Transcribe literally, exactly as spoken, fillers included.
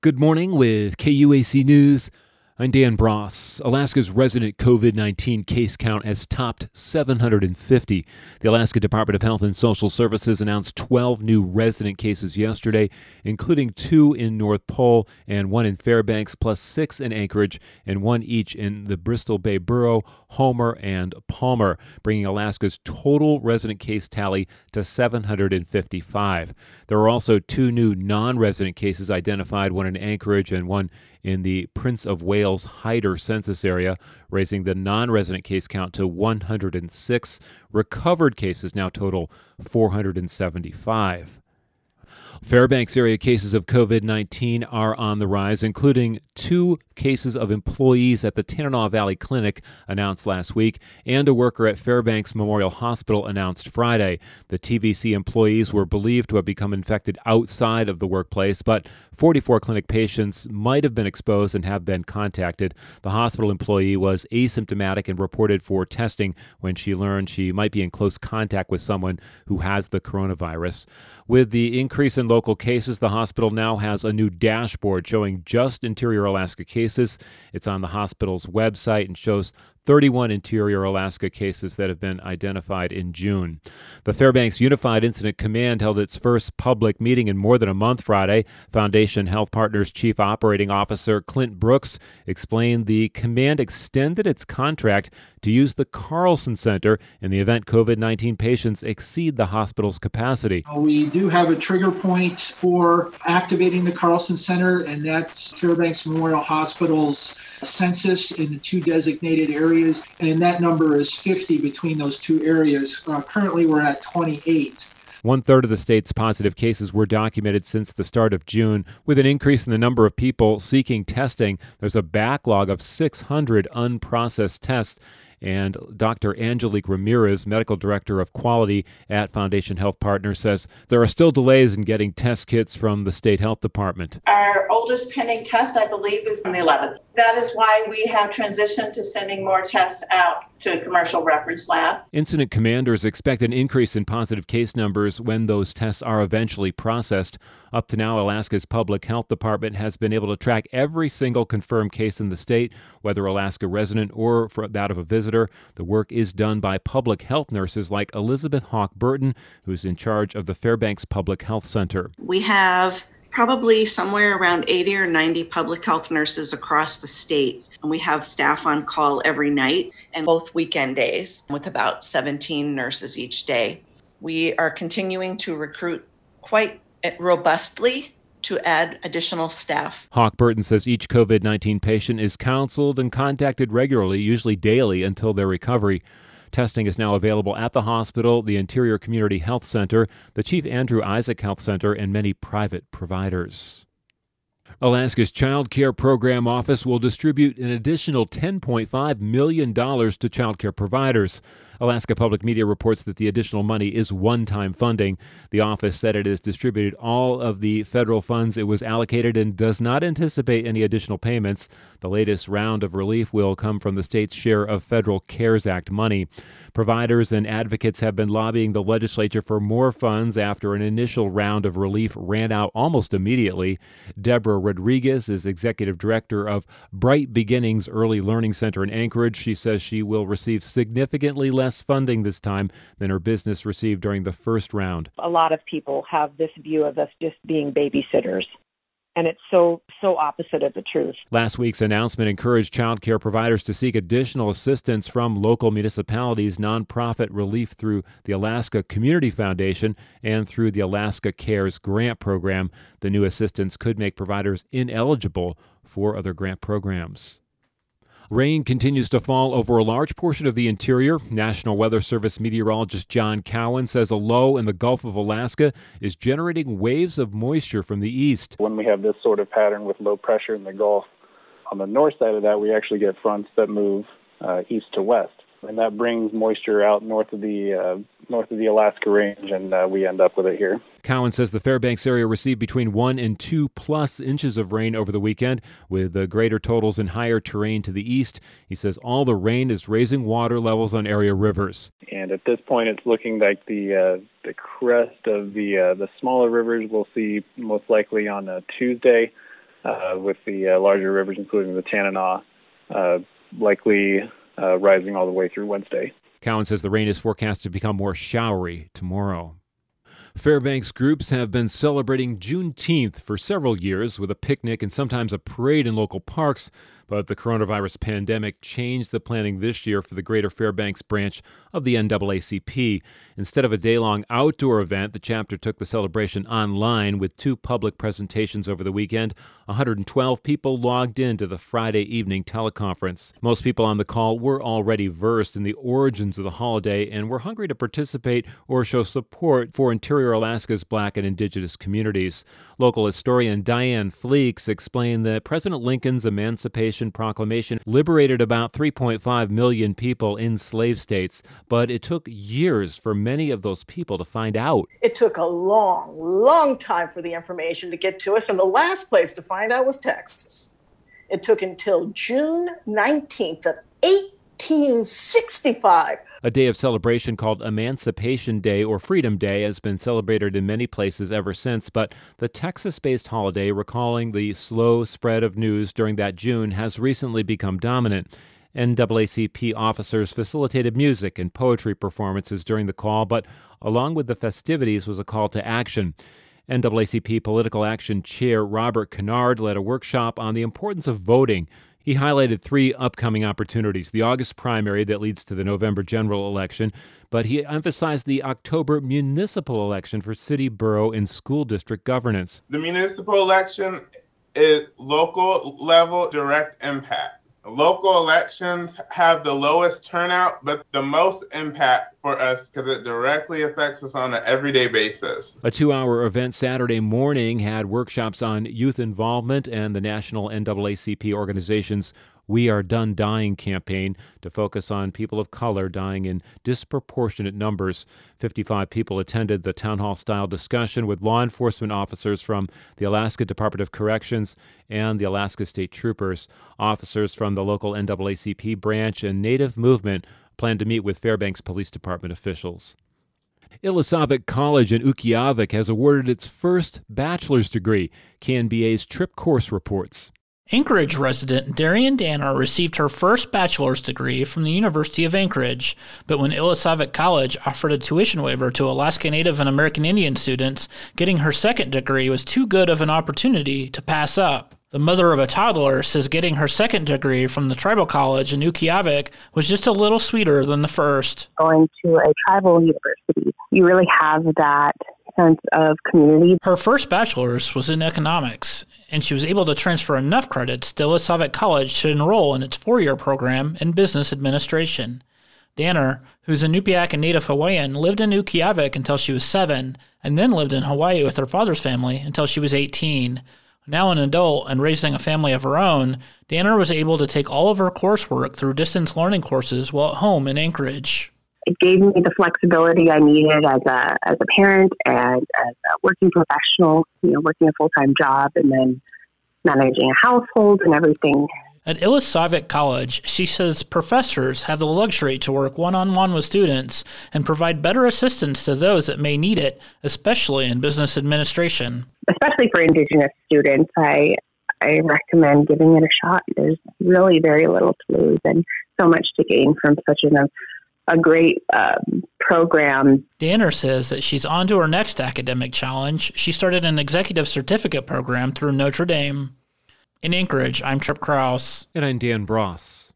Good morning with K U A C News. I'm Dan Bross. Alaska's resident COVID nineteen case count has topped seven hundred fifty. The Alaska Department of Health and Social Services announced twelve new resident cases yesterday, including two in North Pole and one in Fairbanks, plus six in Anchorage and one each in the Bristol Bay Borough, Homer, and Palmer, bringing Alaska's total resident case tally to seven hundred fifty-five. There are also two new non-resident cases identified, one in Anchorage and one in the Prince of Wales Hyder census area, raising the non-resident case count to one hundred six. Recovered cases now total four hundred seventy-five. Fairbanks area cases of COVID nineteen are on the rise, including two cases of employees at the Tanana Valley Clinic announced last week, and a worker at Fairbanks Memorial Hospital announced Friday. The T V C employees were believed to have become infected outside of the workplace, but forty-four clinic patients might have been exposed and have been contacted. The hospital employee was asymptomatic and reported for testing when she learned she might be in close contact with someone who has the coronavirus. With the increase in local cases, the hospital now has a new dashboard showing just Interior Alaska cases. It's on the hospital's website and shows thirty-one Interior Alaska cases that have been identified in June. The Fairbanks Unified Incident Command held its first public meeting in more than a month Friday. Foundation Health Partners Chief Operating Officer Clint Brooks explained the command extended its contract to use the Carlson Center in the event COVID nineteen patients exceed the hospital's capacity. We do have a trigger point for activating the Carlson Center, and that's Fairbanks Memorial Hospital's census in the two designated areas, and that number is fifty between those two areas. Uh, currently, we're at twenty-eight. One-third of the state's positive cases were documented since the start of June. With an increase in the number of people seeking testing, there's a backlog of six hundred unprocessed tests. And Doctor Angelique Ramirez, Medical Director of Quality at Foundation Health Partners, says there are still delays in getting test kits from the State Health Department. Our oldest pending test, I believe, is on the eleventh. That is why we have transitioned to sending more tests out to a commercial reference lab. Incident commanders expect an increase in positive case numbers when those tests are eventually processed. Up to now, Alaska's Public Health Department has been able to track every single confirmed case in the state, whether Alaska resident or for that of a visitor. The work is done by public health nurses like Elizabeth Hawk Burton, who's in charge of the Fairbanks Public Health Center. We have probably somewhere around eighty or ninety public health nurses across the state. And we have staff on call every night and both weekend days with about seventeen nurses each day. We are continuing to recruit quite robustly to add additional staff. Hawk Burton says each COVID nineteen patient is counseled and contacted regularly, usually daily, until their recovery. Testing is now available at the hospital, the Interior Community Health Center, the Chief Andrew Isaac Health Center, and many private providers. Alaska's Child Care Program Office will distribute an additional ten point five million dollars to child care providers. Alaska Public Media reports that the additional money is one-time funding. The office said it has distributed all of the federal funds it was allocated and does not anticipate any additional payments. The latest round of relief will come from the state's share of federal CARES Act money. Providers and advocates have been lobbying the legislature for more funds after an initial round of relief ran out almost immediately. Deborah Rodriguez is executive director of Bright Beginnings Early Learning Center in Anchorage. She says she will receive significantly less funding this time than her business received during the first round. A lot of people have this view of us just being babysitters, and it's so, so opposite of the truth. Last week's announcement encouraged child care providers to seek additional assistance from local municipalities, nonprofit relief through the Alaska Community Foundation, and through the Alaska Cares Grant Program. The new assistance could make providers ineligible for other grant programs. Rain continues to fall over a large portion of the interior. National Weather Service meteorologist John Cowan says a low in the Gulf of Alaska is generating waves of moisture from the east. When we have this sort of pattern with low pressure in the Gulf, on the north side of that, we actually get fronts that move uh, east to west. And that brings moisture out north of the uh, north of the Alaska Range, and uh, we end up with it here. Cowan says the Fairbanks area received between one and two plus inches of rain over the weekend, with the greater totals in higher terrain to the east. He says all the rain is raising water levels on area rivers. And at this point, it's looking like the uh, the crest of the uh, the smaller rivers we'll see most likely on a Tuesday. uh, with the uh, larger rivers, including the Tanana, uh, likely uh, rising all the way through Wednesday. Cowan says the rain is forecast to become more showery tomorrow. Fairbanks groups have been celebrating Juneteenth for several years with a picnic and sometimes a parade in local parks, but the coronavirus pandemic changed the planning this year for the Greater Fairbanks branch of the N double A C P. Instead of a day-long outdoor event, the chapter took the celebration online with two public presentations over the weekend. one hundred twelve people logged into the Friday evening teleconference. Most people on the call were already versed in the origins of the holiday and were hungry to participate or show support for Interior Alaska's Black and Indigenous communities. Local historian Diane Fleeks explained that President Lincoln's Emancipation Proclamation liberated about three point five million people in slave states, but it took years for many of those people to find out. It took a long, long time for the information to get to us, and the last place to find out was Texas. It took until June nineteenth of eighteen sixty-five. A day of celebration called Emancipation Day or Freedom Day has been celebrated in many places ever since, but the Texas-based holiday, recalling the slow spread of news during that June, has recently become dominant. N double A C P officers facilitated music and poetry performances during the call, but along with the festivities was a call to action. N double A C P Political Action Chair Robert Kennard led a workshop on the importance of voting. He highlighted three upcoming opportunities: the August primary that leads to the November general election, but he emphasized the October municipal election for city, borough, and school district governance. The municipal election is local level direct impact. Local elections have the lowest turnout, but the most impact for us because it directly affects us on an everyday basis. A two-hour event Saturday morning had workshops on youth involvement and the national N double A C P organization's We Are Done Dying campaign to focus on people of color dying in disproportionate numbers. fifty-five people attended the town hall-style discussion with law enforcement officers from the Alaska Department of Corrections and the Alaska State Troopers. Officers from the local N double A C P branch and Native Movement plan to meet with Fairbanks Police Department officials. Illisavik College in Utqiagvik has awarded its first bachelor's degree. K N B A's Trip Course reports. Anchorage resident Darian Danner received her first bachelor's degree from the University of Anchorage, but when Illisavik College offered a tuition waiver to Alaska Native and American Indian students, getting her second degree was too good of an opportunity to pass up. The mother of a toddler says getting her second degree from the tribal college in Utqiagvik was just a little sweeter than the first. Going to a tribal university, you really have that sense of community. Her first bachelor's was in economics, and she was able to transfer enough credits to Illisavik College to enroll in its four-year program in business administration. Danner, who's a Nupiaq and Native Hawaiian, lived in Utqiagvik until she was seven, and then lived in Hawaii with her father's family until she was eighteen. Now an adult and raising a family of her own, Danner was able to take all of her coursework through distance learning courses while at home in Anchorage. It gave me the flexibility I needed as a as a parent and as a working professional, you know, working a full-time job and then managing a household and everything. At Illisavik College, she says professors have the luxury to work one-on-one with students and provide better assistance to those that may need it, especially in business administration. Especially for Indigenous students, I I recommend giving it a shot. There's really very little to lose and so much to gain from such an, a great um, program. Danner says that she's on to her next academic challenge. She started an executive certificate program through Notre Dame. In Anchorage, I'm Trip Krause. And I'm Dan Bross.